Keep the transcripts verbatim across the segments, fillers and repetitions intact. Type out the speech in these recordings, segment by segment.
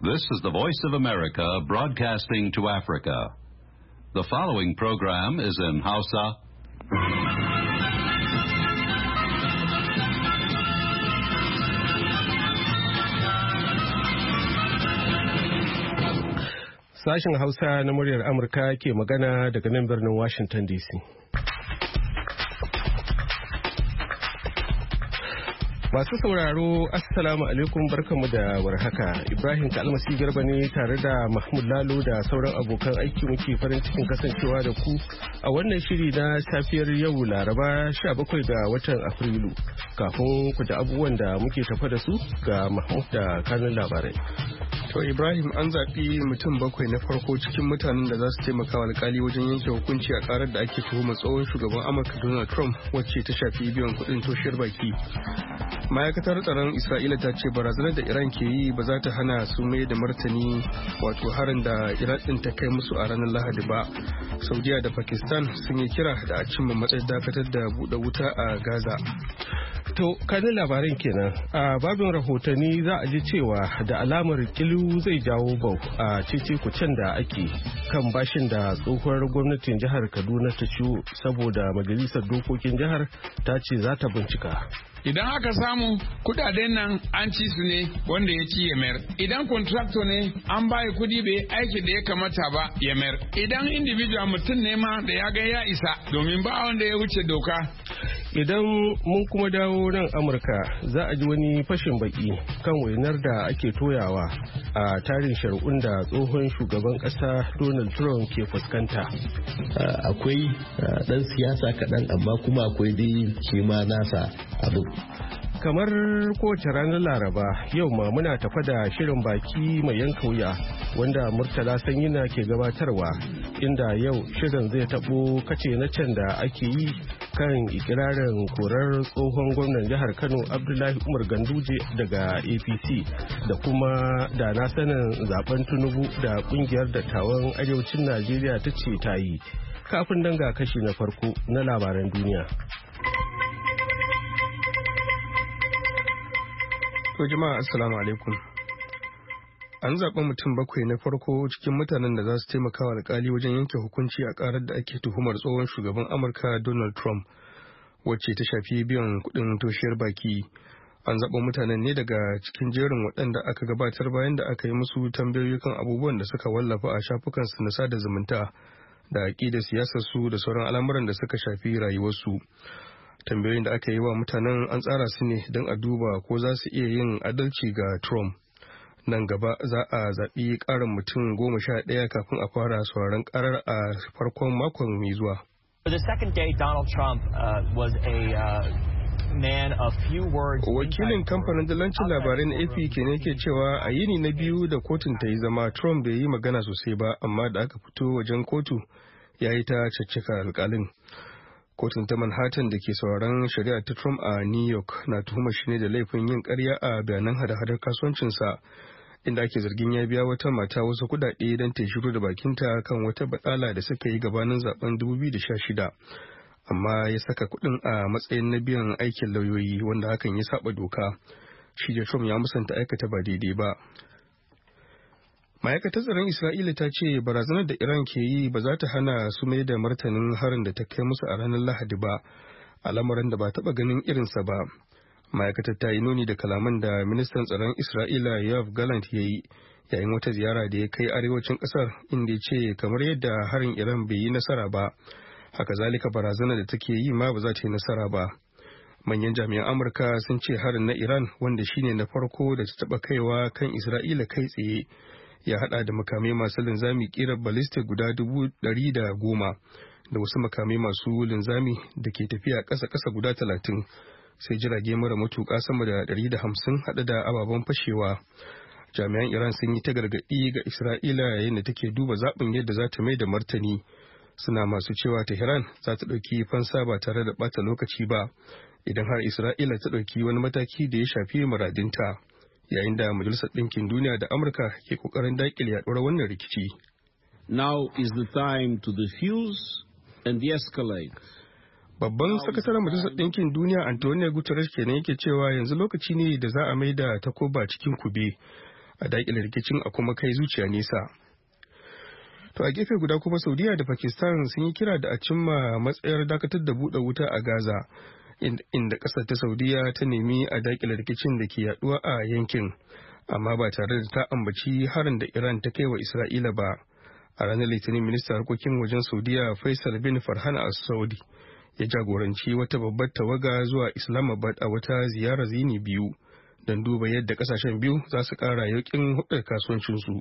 This is the Voice of America broadcasting to Africa. The following program is in Hausa. Sashen Hausa na muryar Amurka ke magana daga nan birnin Washington D C. Masu sauraro, Assalamu alaikum, barkanmu da warhaka. Ibrahim Kalmasi Garba ne tare da Mahmud Lalo da sauran abokan aiki muke farin cikin kasancewa da ku a wannan shiri na safiyar yau Laraba sha bakwai ga watan Afrilu. Kafin ku da abubuwan da muke tafa da su ga Mahmud da kanun labarai. To Ibrahim, an zaɓi mutum bakwai na farko cikin mutanen da za su taimaka wa alkali wajen yanke hukunci a karar da ake tuhuma tsohon shugaban Amurka Donald Trump wacce ta shafi biyan kuɗin toshiyar baki. Ma'aikatar tsaron Isra'ila ta ce barazanar da Iran ke yi ba za ta hana su mai da martani wato harin da Iran ɗin ta kai musu a ranar Lahadi ba. Saudiya da Pakistan sun yi kira da a cimma matsayin dakatar da buɗe wuta a Gaza. To, kanin labarin kenan. A babin rahotanni za a ji cewa da alamar kilu zai jawo bau a cece kucen da ake kan bashin da tsohuwar gwamnatin jihar Kaduna ta ciwo saboda majalisar dokokin jihar ta ce za ta bincika. Idan aka samu kudaden nan an ci su ne wanda ya ci ya mayar. Idan contractor ne an bayi kudi bai aiki da ya kamata ba ya mayar. Idan individual mutum ne ma da ya ga ya isa domin ba wanda ya wuce doka. Idan mun kuma dawo nan Amurka za a ji wani fashin baki kan wainar da ake toyawa a tarin shari'un da tsohon shugaban kasa Donald Trump ke fuskanta. Akwai dan siyasa kaɗan amma kuma akwai dai shi ma nasa abu. Kamar kowace ranar Laraba yau ma muna tafa da shirin baki mai yanka wuya wanda Murtala Sanyina ke gabatarwa inda yau shirin zai tabo kace na can da ake yi kan ikirarin korar tsohon gwamnan jihar Kano Abdullahi Umar Ganduje daga A P C da kuma da na sanin zaben Tinubu da kungiyar dattawan arewacin Najeriya ta ce ta yi. Kafin danga kashi na farko na labaran duniya. To jama'a assalamu alaikum. An zaɓi mutum bakwai na farko cikin mutanen da za su taimaka wa alkali wajen yanke hukunci a ƙarar da ake tuhumar tsohon shugaban Amurka Donald Trump wacce ta shafi biyan kuɗin toshiyar baki. An zaɓi mutanen ne daga cikin jerin waɗanda aka gabatar bayan da aka yi musu tambayoyi kan abubuwan da suka wallafa a shafukansu na sada zumunta da aƙidar siyasar su da sauran al'amuran da suka shafi rayuwarsu. Tambayoyin da aka yi wa mutanen an tsara su ne don a duba ko za su iya yin adalci ga Trump. Nan gaba za a zaɓi ƙarin mutum goma sha ɗaya kafin a fara sauraron ƙarar a farkon makon mai zuwa. Wakilin kamfanin dalancin labarai na A P ke ne ke cewa a yini na biyu da kotun ta yi zama Trump bai yi magana sosai ba, amma da aka fito wajen kotu ya yi ta caccaka alƙalin. Kotun ta Manhattan da ke sauraron shari'a ta Trump a New York na tuhumar shi ne da laifin yin ƙarya a bayanan hada-hadar kasuwancinsa, inda ake zargin ya biya wata mata wasu kuɗaɗe don ta shiru da bakinta kan wata batsala da suka yi gabanin zaben dubu biyu da sha shida. Amma ya saka kuɗin a matsayin na biyan aikin lauyoyi wanda hakan ya saba doka. Shi da Trump ya musanta aikata ba daidai ba. Ma'aikatar tsaron Isra'ila ta ce barazanar da Iran ke yi ba za ta hana su mai da martanin harin da ta kai musu a ranar Lahadi ba, al'amarin da ba taɓa ganin irinsa ba. Ma'aikatar ta yi nuni da kalaman da ministan tsaron Isra'ila Yoav Gallant ya yi yayin wata ziyara da ya kai arewacin ƙasar, inda ya ce kamar yadda harin Iran bai yi nasara ba, haka zalika barazanar da take yi ma ba za ta yi nasara ba. Manyan jami'an Amurka sun ce harin na Iran, wanda shine na farko da ta taɓa kaiwa kan Isra'ila kai tsaye, ya hada da makamai masu linzami kirar ballistic guda dubu dari da goma da wasu makamai masu linzami da ke tafiya ƙasa-ƙasa guda talatin, sai jirage mara matuƙa sama da dari da hamsin hada da ababen fashewa. Jami'an Iran sun yi ta gargaɗi ga Isra'ila yayin da take duba zaɓin yadda za ta mai da martani. Suna masu cewa Tehran za ta ɗauki fansa ba tare da ɓata lokaci ba idan har Isra'ila ta ɗauki wani mataki da ya shafi muradinta. Yayin da Majalisar Ɗinkin Duniya da Amurka ke ƙoƙarin daƙile yaɗuwar wannan rikici. Now is the time to defuse and de-escalate. Babban sakataren Majalisar Ɗinkin Duniya Antonio Guterres kenan yake cewa yanzu lokaci ne da za a maida takoba cikin kube a daƙile rikicin a kuma kai zuciya nesa. To a gefe guda kuma Saudiya da Pakistan sun yi kira da a cimma matsayar dakatar da buɗe wuta a Gaza, inda ƙasar ta Saudiya ta nemi a daƙile rikicin da ke yaduwa a yankin, amma ba tare da ta ambaci harin da Iran ta kai wa Isra'ila ba. A ranar Litinin, ministan harkokin wajen Saudiya Faisal bin Farhan al-Saudi ya jagoranci wata babbar tawaga zuwa Islamabad a wata ziyarar yini biyu don duba yadda kasashen biyu za su ƙara yauƙin hudar kasuwancinsu.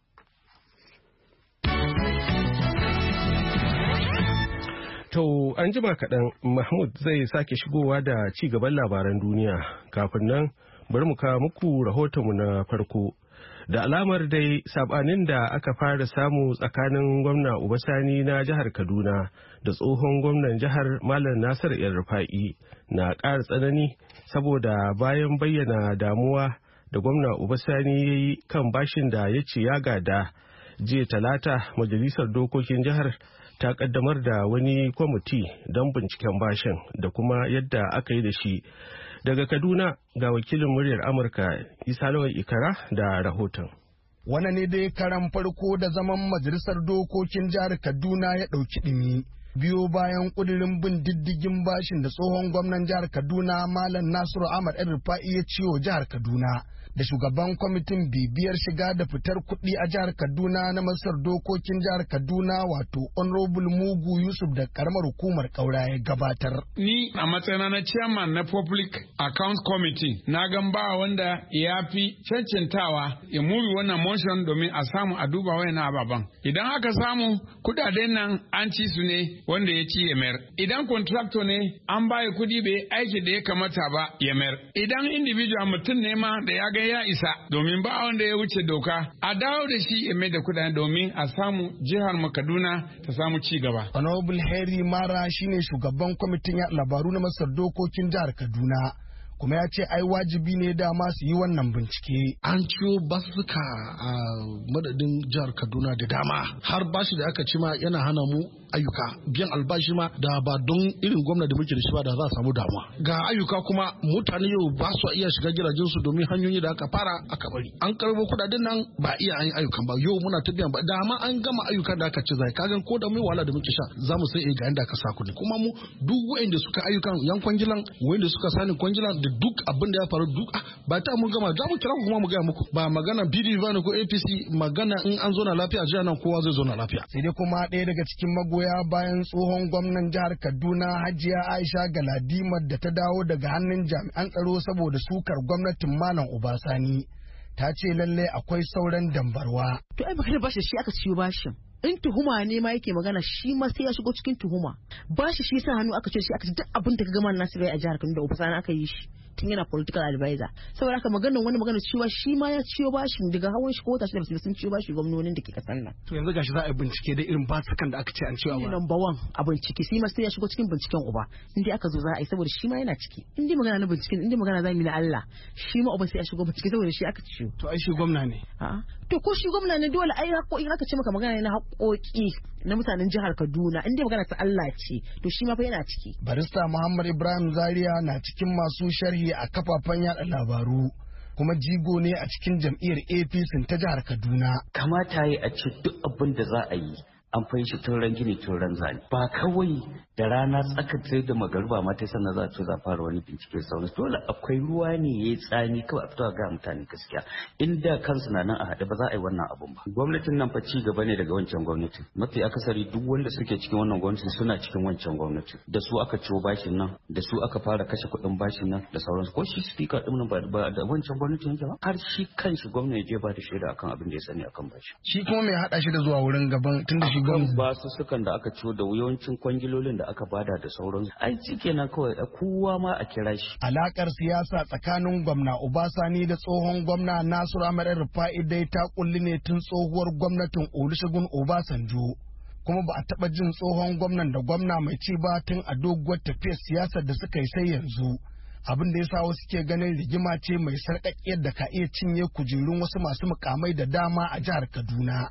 To an jima kaɗan Mahmud zai sake shigowa da ci gaban labaran duniya. Kafin nan bari mu kawo muku rahotonmu na farko. Da alamar dai sabanin da aka fara samu tsakanin gwamna Ubasani na jihar Kaduna da tsohon gwamnan jihar Malam Nasir El-Rufa'i na ƙara tsanani saboda bayan bayyana damuwa da gwamna Ubasani ya yi kan bashin da ya ce ya gada. Jiya Talata Majalisar Dokokin Jihar ta kaddamar da wani kwamiti don binciken bashin da kuma yadda aka yi da shi. Daga Kaduna ga wakilin muryar Amurka Isa Lawal Ikara da rahoton. Wannan ne dai karan farko da zaman majalisar dokokin jihar Kaduna ya ɗauki ɗimi. Biyo bayan ƙudurin bin diddigin bashin da tsohon gwamnan jihar Kaduna Malam Nasiru Ahmad El-Rufa'i ya ciwo jihar Kaduna. Da shugaban kwamitin bibiyar shiga da fitar kuɗi a jihar Kaduna na masar dokokin jihar Kaduna wato Honorable Mugu Yusuf da karamar hukumar Kaura ya gabatar. Ni a matsayina na chairman na Public Accounts Committee na gan ba wanda ya fi cancantawa ya mubi wannan motion domin a samu a duba wayannan ababan. Idan aka samu kudaden nan an ci su ne wanda ya ci ya mayar. Idan contractor ne an baya kudi bai aiki da ya kamata ba ya mayar. Idan individual mutum ne ma da ya ga ya isa domin ba wanda ya wuce doka a dawo da shi ya mai da kudade domin a samu jihar mu Kaduna ta samu ci gaba. Honorable Harry Mara shine shugaban kwamitin labaru na masar dokokin jihar Kaduna. Kuma ya ce ai wajibi ne dama su yi wannan bincike. An ciwo basuka a madadin jihar Kaduna da dama har bashi da aka ci ma yana hana mu ayyuka biyan albashi ma da ba don irin gwamna da muke da shi ba da za a samu damuwa. Ga ayyuka kuma mutane yau ba su iya shiga gidajen su domin hanyoyi da aka fara aka bari. An karbo kudaden nan ba iya an yi ayyukan ba yau muna ta biyan ba dama an gama ayyukan da aka ci zai kagan ko da mai wahala da muke sha za mu sai ga inda aka sa kuɗi kuma mu duk wa'anda suka ayyukan yan kwangilan wa'anda suka sani kwangilan da duk abin da ya faru duk ba ta mun gama za mu kira kuma mu gaya muku ba magana P D P ba ko A P C magana in an zo na lafiya jiya nan kowa zai zo na lafiya. Sai dai kuma ɗaya daga cikin magoya bayan tsohon gwamnan jihar Kaduna Hajiya Aisha Galadimar da ta dawo daga hannun jami'an tsaro saboda sukar gwamnatin Malam Ubasani ta ce lallai akwai sauran dambarwa. To ai baka bashi shi aka ciyo bashin. In tuhuma ne ma yake magana shi ma sai ya shigo cikin tuhuma. Bashi shi sa hannu aka ce shi aka ce duk abin da ka gama Nasiru a jihar Kaduna da Ubasani aka yi shi. Tun yana political advisor saboda haka maganar wani magana cewa shi ma ya ciyo bashin daga hawan shi ko wata shi da sun ciyo bashi gwamnonin da ke kasar nan. To yanzu gashi za a yi bincike da irin basukan da aka ce an ciyo ba. Number one a bincike shi ma sai ya shigo cikin binciken uba inda aka zo za a yi saboda shi ma yana ciki. Inda magana na binciken inda magana za mu yi na Allah shi ma uba sai ya shigo bincike saboda shi aka ciyo. To ai shi gwamna ne. A'a to ko shi gwamna ne dole ai haƙoƙi aka ce maka magana ne na haƙoƙi na mutanen jihar Kaduna inda magana ta Allah ce to shi ma fa yana ciki. Barista Muhammad Ibrahim Zaria na cikin masu sharhi a kafafen yada labaru kuma jigo ne a cikin jam'iyyar A P C ta jihar Kaduna. Kamata yi a ce duk abin da za a yi an fahimci tun ran gini tun ran zane ba kawai da rana tsakar sai da magaruba ma ta sannan za a ce za fara wani bincike sauran dole akwai ruwa ne ya yi tsani kawai a fito ga mutane gaskiya inda kansu na nan a haɗe ba za a yi wannan abun ba gwamnatin nan fa ci gaba ne daga wancan gwamnatin mafi akasari duk wanda suke cikin wannan gwamnatin suna cikin wancan gwamnatin da su aka ciwo bashin nan da su aka fara kashe kuɗin bashin nan da sauransu ko shi speaker din nan ba da wancan gwamnatin yake ba har shi kanshi gwamnati ya je ba da shaida akan abin da ya sani akan bashi shi kuma mai haɗa shi da zuwa wurin gaban tunda shi kan ba su sukan da aka ciwo da yawancin kwangilolin da aka bada da sauransu ai kenan kawai kowa ma a kira shi alakar siyasa tsakanin gwamna Obasani da tsohon gwamna Nasiru Ahmed Rufa'i dai ta kulli ne tun tsohuwar gwamnatin Olusegun Obasanjo kuma ba a taba jin tsohon gwamnan da gwamna mai ci ba tun a doguwar tafiyar siyasar da suka yi sai yanzu abin da ya sa wasu ke ganin rigima ce mai sarƙaƙiyar da ka iya cinye kujerun wasu masu mukamai da dama a jihar Kaduna.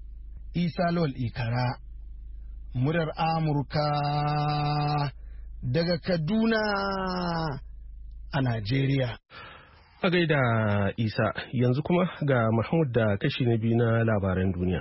Isa Lawal Ikara, murar Amurka daga Kaduna a Najeriya. A gaida Isa, yanzu kuma ga Mahmud da kashi na biyu na labaran duniya.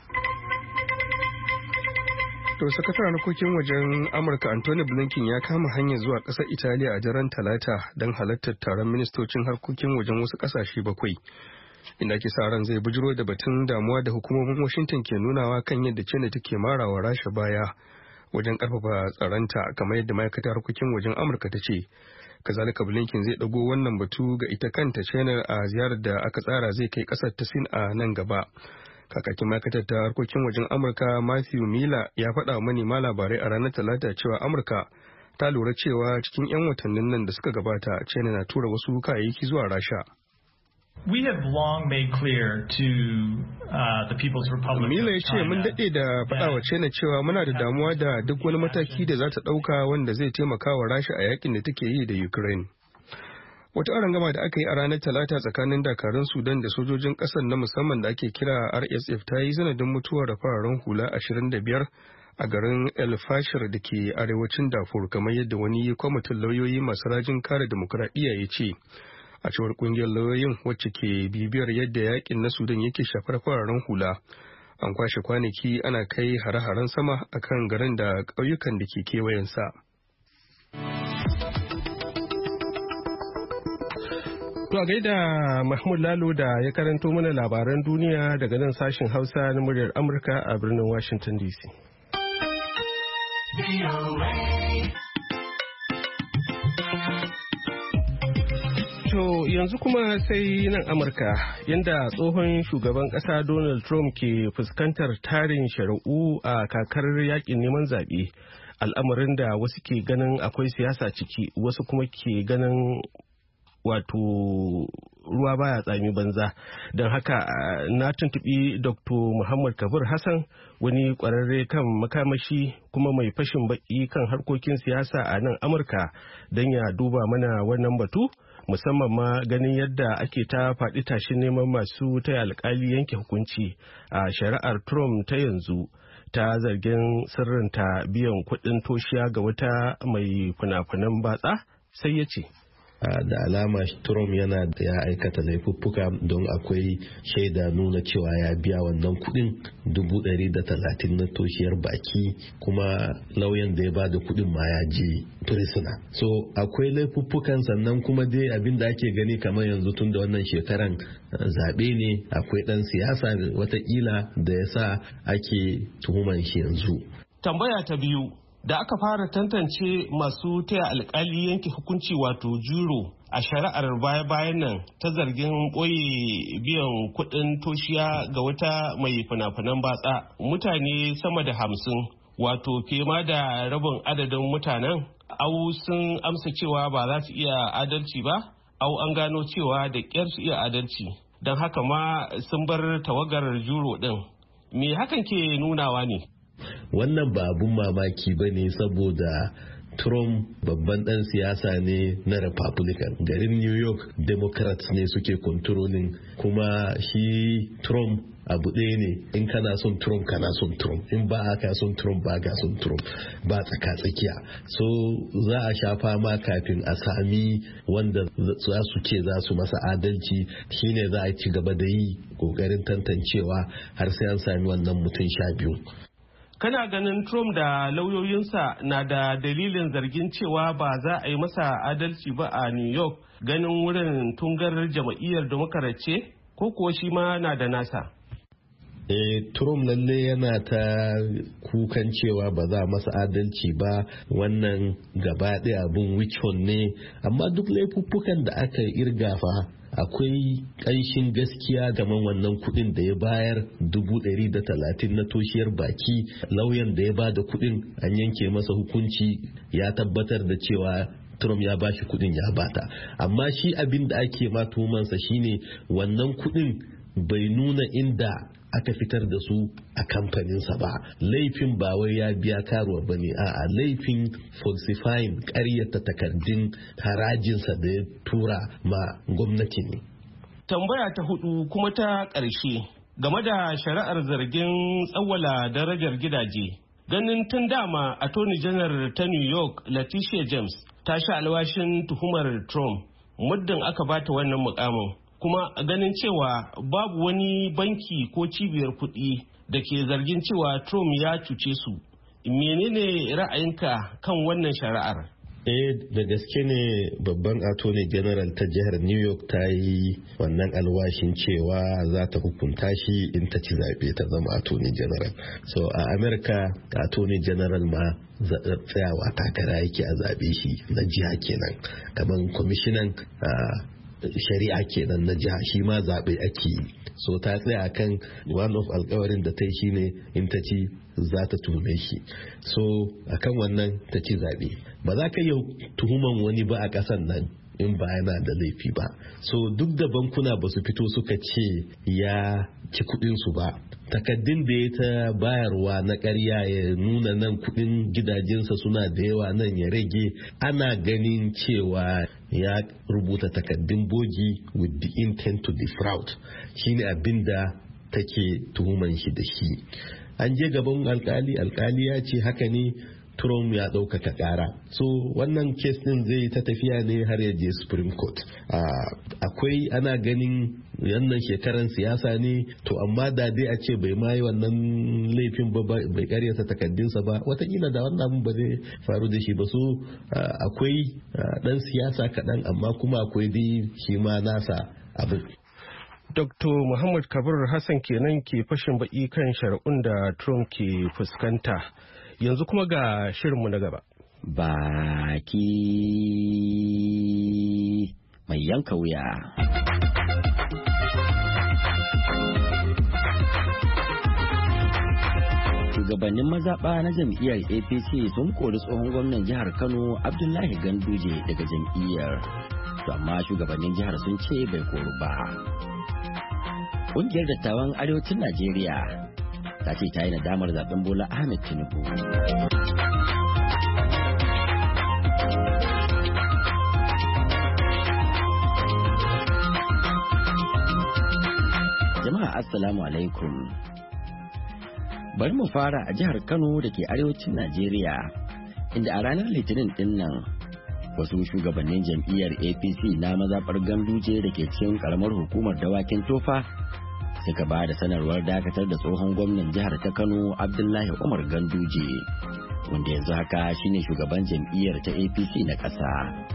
To sakataren harkokin wajen Amurka Anthony Blinken ya kama hanyar zuwa ƙasar Italiya a daren Talata don halartar taron ministocin harkokin wajen wasu ƙasashe bakwai. Inda ake sa ran zai bujiro da batun damuwa da hukumomin Washington ke nunawa kan yadda China take marawa Rasha baya wajen karfafa tsaronta kamar yadda ma'aikatar harkokin wajen Amurka ta ce. Kazalika Blinken zai dago wannan batu ga ita kanta China a ziyarar da aka tsara zai kai kasar ta Sin a nan gaba. Kakakin ma'aikatar ta harkokin wajen Amurka Matthew Miller ya faɗa wa manema labarai a ranar Talata cewa Amurka ta lura cewa cikin 'yan watannin nan da suka gabata China na tura wasu kayayyaki zuwa Rasha. We have long made clear to uh, the People's Republic Mila ya of ce China mun daɗe da faɗa wa China cewa muna da damuwa da duk wani mataki da za ta ɗauka wanda zai taimaka wa Rasha a yakin da take yi da Ukraine. Wata arangama da aka yi a ranar Talata tsakanin dakarun Sudan da sojojin ƙasar na musamman da ake kira R S F ta yi sanadin mutuwar fararen hula ashirin da biyar a garin El Fasher da ke arewacin Darfur kamar yadda wani kwamitin lauyoyi masu rajin kare demokuraɗiyya ya ce. A cewar kungiyar lauyoyin wacce ke bibiyar yadda yakin na Sudan yake shafar fararen hula, an kwashe kwanaki ana kai hare-haren sama akan garin da ƙauyukan da ke kewayensa. To a gaida Mahmud Lalo da ya karanto mana labaran duniya daga nan sashin Hausa na muryar Amurka a birnin Washington D C. To yanzu kuma sai nan Amurka yadda tsohon shugaban ƙasa Donald Trump ke fuskantar tarin shari'u a kakar yakin neman zaɓe, al'amarin da wasu ke ganin akwai siyasa ciki, wasu kuma ke ganin wato ruwa baya tsami banza. Don haka na tuntuɓi Doctor Muhammad Kabir Hassan, wani ƙwararre kan makamashi kuma mai fashin baki kan harkokin siyasa a nan Amurka, don ya duba mana wannan batu. Musamman ma ganin yadda ake ta faɗi tashin neman masu taya alkali yanke hukunci a shari'ar Trump ta yanzu ta zargin sirrinta biyan kuɗin toshiya ga wata mai fina-finan batsa, sai ya ce. da alama Trump yana da ya aikata laifuffuka don akwai shaida nuna cewa ya biya wannan kudin dubu ɗari da talatin na toshiyar baki, kuma lauyan da ya ba da kudin ma ya je prisoner. So akwai laifuffukan, sannan kuma dai abin da ake gani kamar yanzu tun da wannan shekaran zaɓe ne, akwai ɗan siyasa watakila da ya sa ake tuhuman shi yanzu. Tambaya ta biyu, da aka fara tantance masu taya alkali yanke hukunci wato juro a shari'ar baya-bayan nan ta zargin ɓoye biyan kuɗin toshiya ga wata mai fina-finan batsa, mutane sama da hamsin wato fiye ma da rabin adadin mutanen au sun amsa cewa ba za su iya adalci ba, au an gano cewa da ƙyar su iya adalci, don haka ma sun bar tawagar juro ɗin. Me hakan ke nunawa ne? Wannan ba abun mamaki ba ne, saboda Trump babban ɗan siyasa ne na Republican. Garin New York Democrats ne suke controlling, kuma shi Trump abu ɗaya ne, in kana son Trump kana son Trump, in ba ka son Trump ba ka son Trump, ba tsaka tsakiya. So za a sha fama kafin a sami wanda za su ce za su masa adalci, shine za a ci gaba da yi kokarin tantancewa har sai an sami wannan mutum sha biyu. Kana ganin Trump da lauyoyinsa na da dalilin zargin cewa ba za a yi masa adalci ba a New York, ganin wurin tungar jam'iyyar Democrat ce, ko kuwa shi ma na da nasa? Eh, Trump lalle yana ta kukan cewa ba za masa adalci ba, wannan gaba ɗaya abin wichon ne, amma duk laifuffukan da aka irgafa akwai ƙanshin gaskiya gaman wannan kuɗin da ya bayar dubu ɗari da talatin na toshiyar baki. Lauyan da ya ba da kuɗin an yanke masa hukunci, ya tabbatar da cewa Trump ya bashi kuɗin ya bata, amma shi abin da ake ma tuhumansa shine wannan kuɗin bai nuna inda aka fitar da su a kamfaninsa ba. Laifin ba wai ya biya karuwa ba ne, a'a laifin falsifying ƙaryata takardun harajinsa da ya tura ma gwamnati ne. Tambaya ta hudu kuma ta ƙarshe game da shari'ar zargin tsawwala darajar gidaje. Ganin tun dama Attorney General ta New York Letitia James ta sha alwashin tuhumar Trump muddin aka bata wannan mukamin, kuma ganin cewa babu wani banki ko cibiyar kuɗi da ke zargin cewa Trump ya cuce su. Menene ra'ayinka kan wannan shari'ar? Eh da gaske ne babban attorney general ta jihar New York ta yi wannan alwashin cewa za ta hukunta shi in ta ci zaɓe ta zama attorney general. So a America attorney general ma tsayawa takara yake a zaɓe shi na jiha kenan, kamar kwamishinan shari'a kenan na jiha shi ma zaɓe ake yi. So ta tsaya kan one of alkawarin da ta yi shine in ta ci za ta tuhume shi. So akan wannan ta ci zaɓe. Ba za ka yi tuhuman wani ba a ƙasan nan in ba yana da laifi ba. So duk da bankuna ba su fito suka ce ya ci kuɗinsu ba, takaddun da ya ta bayarwa na ƙarya ya nuna nan kuɗin gidajensa suna da yawa nan ya rage, ana ganin cewa ya rubuta takaddun bogi with the intent to defraud. Shine abin da take tuhuman shi da shi. An je gaban alkali, alkali ya ce haka ne, Trump ya ɗaukaka ƙara. So wannan kes ɗin zai ta tafiya ne har ya je Supreme Court. Akwai ana ganin wannan shekaran siyasa ne, to amma da dai a ce bai ma yi wannan laifin ba, bai karyata takaddunsa ba, watakila da wannan abin ba zai faru da shi ba. So akwai ɗan siyasa kaɗan, amma kuma akwai dai shi ma nasa abin. Doktor Muhammad Kabir Hassan kenan ke fashin baki kan shari'un da Trump ke fuskanta. Yanzu kuma ga shirinmu na gaba. Baki mai yanka wuya. Shugabannin mazaɓa na jam'iyyar A P C sun kori tsohon gwamnan jihar Kano Abdullahi Ganduje daga jam'iyyar. To amma shugabannin jihar sun ce bai koru ba. Ƙungiyar dattawan arewacin Najeriya ta ce ta yi nadamar zaben Bola Ahmed Tinubu. Jama'a assalamu alaikum. Bari mu fara a jihar Kano da ke arewacin Najeriya, inda a ranar Litinin din nan wasu shugabannin jam'iyyar A P C na mazaɓar Ganduje da ke cikin ƙaramar hukumar Dawakin Tofa suka ba da sanarwar dakatar da tsohon gwamnan jihar ta Kano Abdullahi Umar Ganduje, wanda yanzu haka shine shugaban jam'iyyar ta A P C na ƙasa.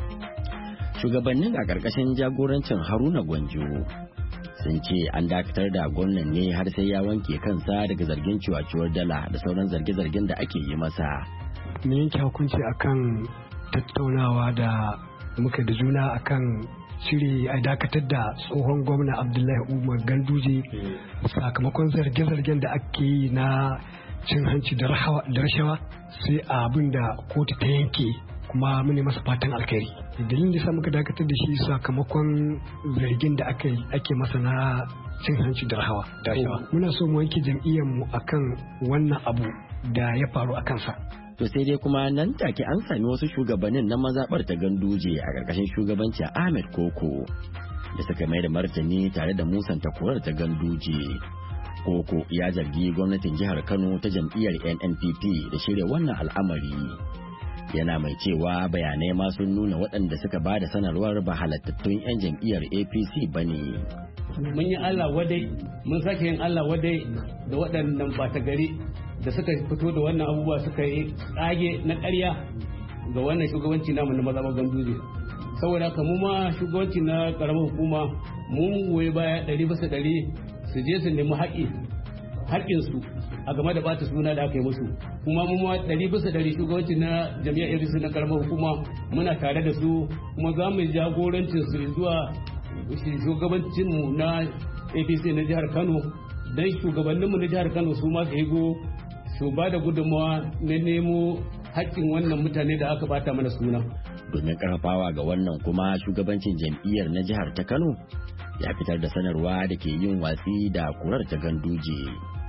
Shugabannin a ƙarƙashin jagorancin Haruna Gwanjo sun ce an dakatar da gwamnan ne har sai ya wanke kansa daga zargin ciwaciwar dala da sauran zarge-zargen da ake yi masa. Mun yanke hukunci akan tattaunawa da muka da juna akan shiri a dakatar da tsohon gwamna Abdullahi Umar Ganduje sakamakon zarge-zargen da ake yi na cin hanci da rashawa, sai abin da kotu ta yanke kuma mune masa fatan alkhairi. Dalilin da sa muka dakatar da shi sakamakon zargin da ake masa na cin hanci da rashawa. Muna so mu wanke jam'iyyar mu akan wannan abu da ya faru a kansa. To sai dai kuma nan take an sami wasu shugabannin na mazaɓar ta Ganduje a ƙarƙashin shugabancin Ahmed Koko da suka mai da martani tare da musanta korar ta Ganduje. Koko ya zargi gwamnatin jihar Kano ta jam'iyyar N N P P da shirya wannan al'amari. Yana mai cewa bayanai ma sun nuna waɗanda suka ba da sanarwar ba halattattun 'yan jam'iyyar A P C ba ne. Mun yi Allah wadai, mun sake yin Allah wadai da waɗannan ɓata gari da suka fito da wannan abubuwa suka yi ƙage na ƙarya ga wannan shugabanci namu na mazaɓar Ganduje. Saboda haka mu ma shugabanci na ƙaramar hukuma mun goyi baya ɗari bisa ɗari su je su nemi haƙƙi haƙƙinsu a game da bata suna da aka yi musu. Kuma mu ma ɗari bisa ɗari shugabanci na jami'ar A P C na ƙaramar hukuma muna tare da su, kuma za mu jagorancin su zuwa shugabancinmu na A P C na jihar Kano, don shugabanninmu na jihar Kano su ma su higo su ba da gudunmawa na nemo haƙƙin wannan mutane da aka bata mana suna. Domin karfafawa ga wannan kuma shugabancin jam'iyyar na jihar ta Kano ya fitar da sanarwa da ke yin watsi da kurar ta Ganduje.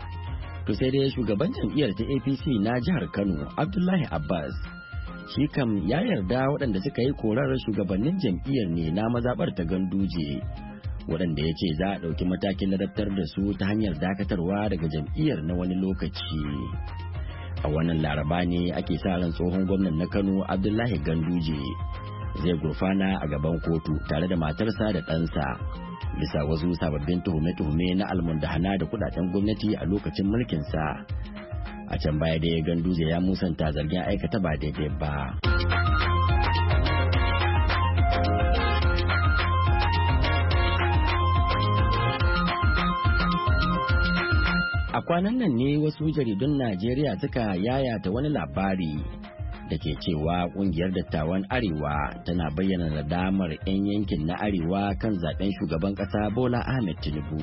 To sai dai shugaban jam'iyyar ta A P C na jihar Kano Abdullahi Abbas shi kam ya yarda waɗanda suka yi korar shugabannin jam'iyyar ne na mazaɓar ta Ganduje, waɗanda ya ce za a ɗauki matakin ladabtar da su ta hanyar dakatarwa daga jam'iyyar na wani lokaci. A wannan laraba ne ake sa ran tsohon gwamnan na Kano Abdullahi Ganduje zai gurfana a gaban kotu tare da matarsa da ɗansa bisa wasu sababbin tuhume-tuhume na almundahana da kudaden gwamnati a lokacin mulkinsa. A can baya dai Ganduje ya musanta zargin aikata ba daidai ba. A kwanan nan ne wasu jaridun Najeriya suka yayata wani labari da ke cewa kungiyar dattawan Arewa tana bayyana nadamar 'yan yankin na Arewa kan zaben shugaban kasa Bola Ahmed Tinubu.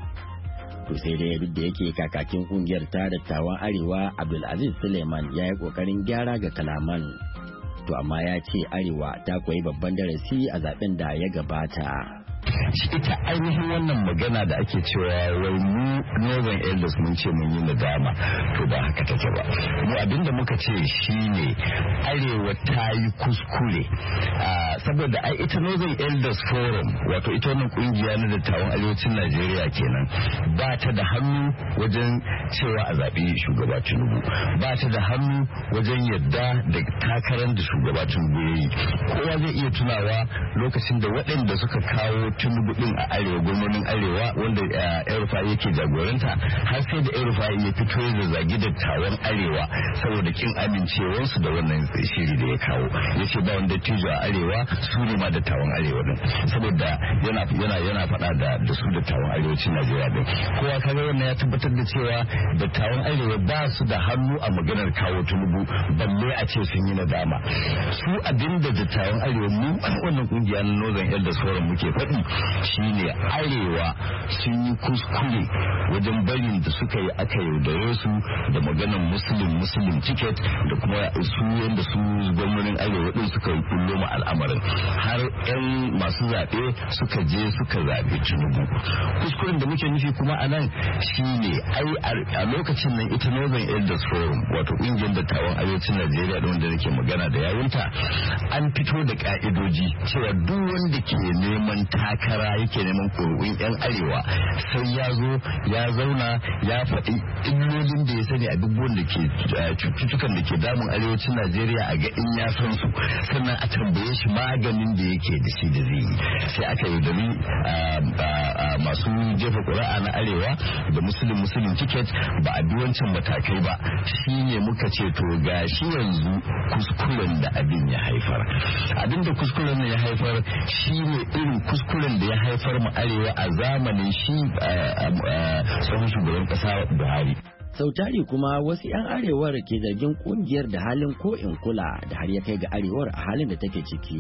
To sai dai duk da yake kakakin kungiyar ta dattawan Arewa Abdulaziz Suleiman ya yi kokarin gyara ga kalaman. To amma ya ce Arewa ta koyi babban darasi a zaben da ya gabata. ita ainihin wannan magana da ake cewa wai mu northern elders mun ce mun yi nadama to ba haka take ba. Mu abinda muka ce shine Arewa ta yi kuskure saboda ai ita northern elders forum wato ita wannan kungiya na dattawan arewacin Najeriya kenan ba ta da hannu wajen cewa a zaɓi shugaba Tinubu, ba ta da hannu wajen yadda da takarar da shugaba Tinubu ya yi. Kowa zai iya tunawa lokacin da waɗanda suka kawo Tinubu din a arewa gwamnonin arewa wanda Erufai yake jagoranta har sai da Erufai ya fito da zagi dattawan arewa saboda kin amincewarsu da wannan shiri da ya kawo. Ya ce ba wanda tijo a arewa su ne ma dattawan arewa din saboda yana yana yana faɗa da da su dattawan arewacin Najeriya din. Kowa kaga wannan ya tabbatar da cewa dattawan arewa ba su da hannu a maganar kawo Tinubu balle a ce sun yi nadama. Su abinda dattawan arewa mu wannan kungiya na Northern Elders Forum muke faɗi shine arewa sun yi kuskure wajen barin da suka yi aka yaudare su da maganar muslim muslim ticket da kuma su yanda su gwamnonin arewa din suka yi kullo ma al'amarin har yan masu zaɓe suka je suka zaɓe Tinubu. Kuskuren da muke nufi kuma a nan shine ai a lokacin nan ita Northern Elders Forum wato ƙungiyar dattawan arewacin Najeriya da wanda nake magana da yawunta an fito da ka'idoji cewa duk wanda ke neman takara yake neman ƙuri'un yan arewa sai ya zo ya zauna ya faɗi illolin da ya sani a duk wanda ke cututtukan da ke damun arewacin Najeriya a ga in ya san su sannan a tambaye shi maganin da yake da shi da zai yi. Sai aka yi dami masu jefa ƙuri'a na arewa da musulun musulun ticket ba a bi wancan matakai ba shine muka ce to ga shi yanzu kuskuren da abin ya haifar. Abin da kuskuren ya haifar shine irin kuskuren da ya haifar mu arewa a zamanin shi tsohon shugaban kasa Buhari. Sautari kuma wasu 'yan arewar ke zargin kungiyar da halin ko in kula da har ya kai ga arewar a halin da take ciki.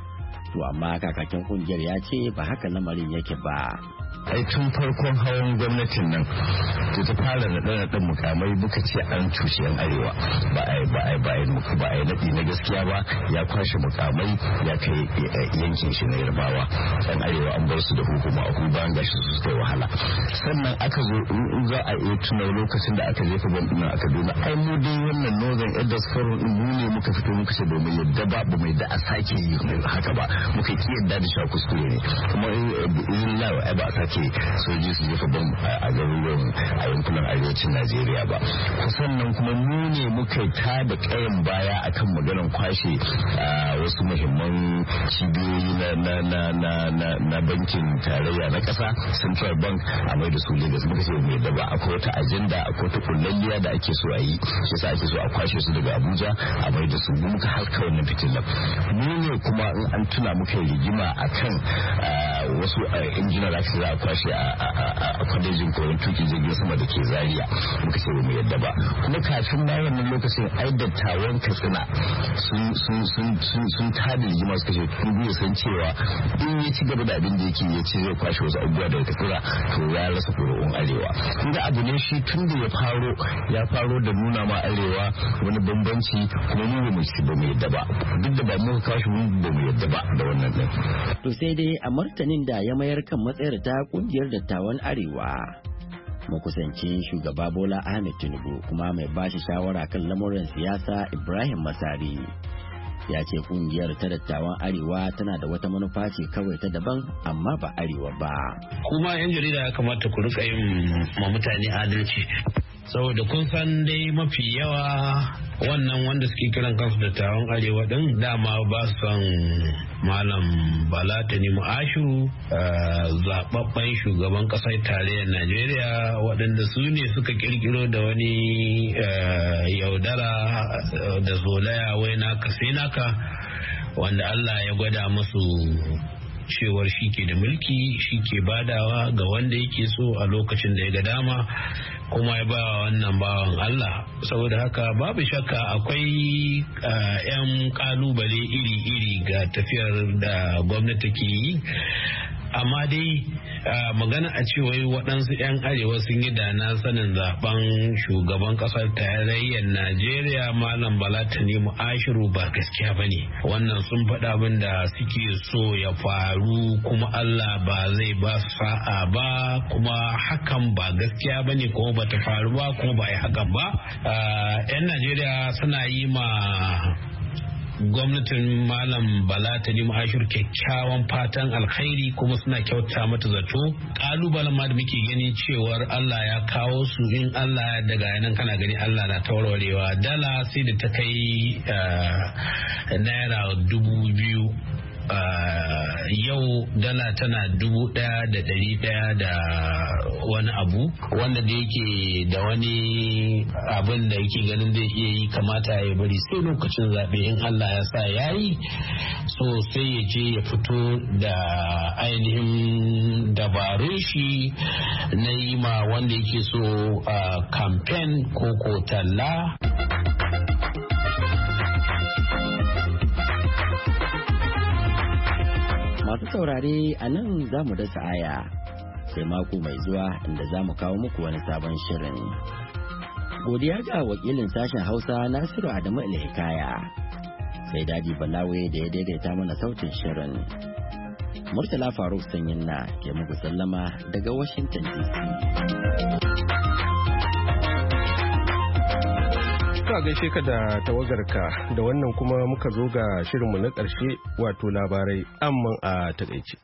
To amma kakakin kungiyar ya ce ba haka lamarin yake ba. ai tun farkon hawan gwamnatin nan to ta fara da ɗan mukamai muka ce an cuci yan arewa ba a ba a ba a ba a naɗi na gaskiya ba ya kwashe mukamai ya kai yankin shi na yarbawa yan arewa an bar su da hukuma a kuma bayan gashi su suka yi wahala sannan aka zo in za a iya tuna lokacin da aka jefa bambuna a Kaduna ai mu dai wannan Northern Elders Forum din mu ne muka fito muka ce domin yadda ba ba mai da a sake yi haka ba muka ki yadda da shi kuskure ne kuma in lawa ai ba a sake soji su jefa bam a garuruwan a yankunan arewacin Najeriya ba sannan kuma mu ne muka ta da kayan baya akan maganar kwashe wasu muhimman cibiyoyi na na na na na na bankin tarayya na kasa Central Bank a mai da su Lagos muka ce mai da ba akwai wata ajanda akwai wata kullalliya da ake so a yi shi yasa ake so a kwashe su daga Abuja a mai da su mu muka haska wannan fitilan mu ne kuma in an tuna muka rigima akan wasu injina da za a kwashe a kwalejin koyon tuki jirgin sama da ke Zaria muka ce mu yadda ba kuma kafin na wannan lokacin ai dattawan Katsina sun sun sun sun sun tada rigima suka ce kun biya san cewa in ya ci gaba da abin da yake ya ce zai kwashe wasu abubuwa daga Katsina to ya rasa ƙuri'un arewa kun ga abu ne shi tun da ya faro ya faro da nuna ma arewa wani bambanci kuma mu ba mu ci ba mu yadda ba duk da ba mu kashi mu ba mu yadda ba da wannan din to sai dai a martanin da ya mayar kan matsayar ta kungiyar dattawan arewa makusancin shugaba Bola Ahmed Tinubu kuma mai bashi shawara kan lamuran siyasa Ibrahim Masari ya ce kungiyar ta dattawan arewa tana da wata manufa ce kawai ta daban amma ba arewa ba. Kuma yan jarida ya kamata ku rika yin ma mutane adalci saboda kun san dai mafi yawa wannan wanda suke kiran kansu da taron arewa din dama ba su son malam Bala Tanimu Ashiru zababben shugaban kasar tarayyar Najeriya waɗanda su ne suka kirkiro da wani yaudara da zolaya wai naka sai naka wanda Allah ya gwada musu cewar shi ke da mulki shi ke badawa ga wanda yake so a lokacin da ya ga dama kuma ya ba wannan bawan Allah saboda haka babu shakka akwai yan kalubale iri-iri ga tafiyar da gwamnati ke yi amma dai magana a ce wai waɗansu 'yan arewa sun yi dana sanin zaben shugaban ƙasar tarayyar Najeriya malam Bala Tanimu Ashiru ba gaskiya ba ne wannan sun faɗa abin da suke so ya faru kuma Allah ba zai ba su sa'a ba kuma hakan ba gaskiya ba ne kuma ba ta faru ba kuma ba yi hakan ba 'yan Najeriya suna yi ma gwamnatin malam Bala Tanimu Ashiru kyakkyawan fatan alkhairi kuma suna kyauta mata zato kalubalen ma da muke gani cewar Allah ya kawo su in Allah daga nan kana gani Allah na tawarwarewa dala sai da ta kai naira dubu biyu Uh, yau dala tana dubu daya da dari daya da wani abu wanda da yake da wani abin da yake ganin zai iya yi kamata ya bari sai lokacin zaɓe in Allah ya sa ya yi so sai ya je ya fito da ainihin dabarun shi na yi ma wanda yake so uh, campaign ko ko talla. Masu saurare a nan za mu dasa aya sai mako mai zuwa inda za mu kawo muku wani sabon shirin. Godiya ga wakilin sashen Hausa Nasiru Adamu Ilhikaya sai Dadi Balawe da ya daidaita mana sautin shirin. Murtala Faruk Sanyin na ke muku sallama daga Washington D C. Ka gaishe ka da tawagarka da wannan kuma muka zo ga shirinmu na ƙarshe wato labarai amman a takaice.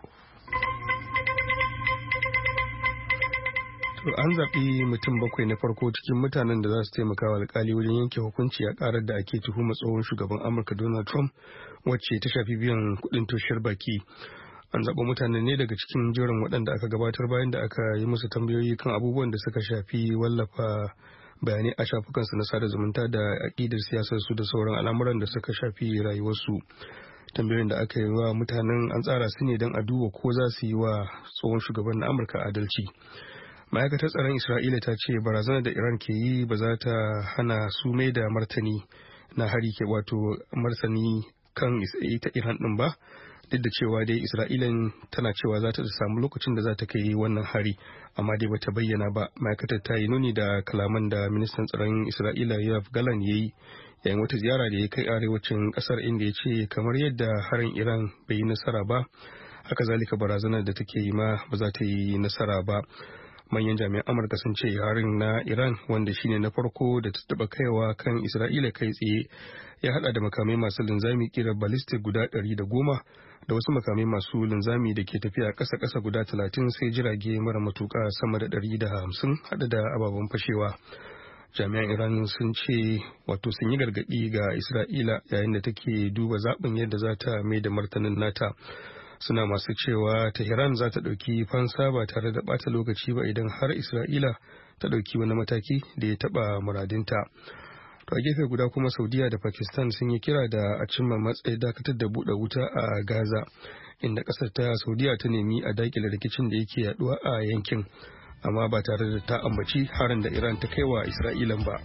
To an zaɓi mutum bakwai na farko cikin mutanen da za su taimaka wa alƙali wajen yanke hukunci a ƙarar da ake tuhuma tsohon shugaban Amurka Donald Trump wacce ta shafi biyan kuɗin toshiyar baki. An zaɓi mutanen ne daga cikin jerin waɗanda aka gabatar bayan da aka yi musu tambayoyi kan abubuwan da suka shafi wallafa bayanai a shafukansu na sada zumunta da aƙidar siyasar su da sauran al'amuran da suka shafi rayuwarsu. Tambayoyin da aka yi wa mutanen an tsara su ne don a duba ko za su yi wa tsohon shugaban na Amurka adalci. Ma'aikatar tsaron Isra'ila ta ce barazanar da Iran ke yi ba za ta hana su mai da martani na hari ke wato martani kan ita Iran din ba. Duk da cewa dai Isra'ilan tana cewa za ta samu lokacin da za ta kai wannan hari amma dai bata bayyana ba. Ma'aikatar ta yi nuni da kalaman da ministan tsaron Isra'ila Yoav Gallant ya yi yayin wata ziyara da ya kai arewacin kasar inda ya ce kamar yadda harin Iran bai yi nasara ba haka zalika barazanar da take yi ma ba za ta yi nasara ba. Manyan jami'an Amurka sun ce harin na Iran wanda shine na farko da ta taba kaiwa kan Isra'ila kai tsaye ya hada da makamai masu linzami kira ballistic guda ɗari da goma da wasu makamai masu linzami da ke tafiya ƙasa-ƙasa guda talatin sai jirage mara matuƙa sama da ɗari da hamsin hada da ababen fashewa. Jami'an Iran sun ce wato sun yi gargaɗi ga Isra'ila yayin da take duba zaɓin yadda za ta mai da martanin nata. Suna masu cewa Tehran za ta ɗauki fansa ba tare da ɓata lokaci ba idan har Isra'ila ta ɗauki wani mataki da ya taɓa muradinta. To a gefe guda kuma Saudiya da Pakistan sun yi kira da a cimma matsayi dakatar da buɗe wuta a Gaza, inda ƙasar ta Saudiya ta nemi a daƙile rikicin da yake yaduwa a yankin, amma ba tare da ta ambaci harin da Iran ta kai wa Isra'ilan ba.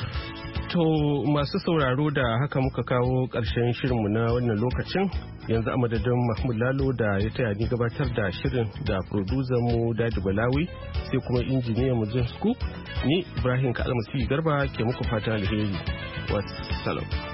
To masu sauraro da haka muka kawo ƙarshen shirinmu na wannan lokacin yanzu a madadin Mahmud Lalo da ya taya ni gabatar da shirin da producer mu Dadi Balawi sai kuma injiniyan mu James Cook ni Ibrahim Kalmasi Garba ke muku fatan alheri. Wassalam.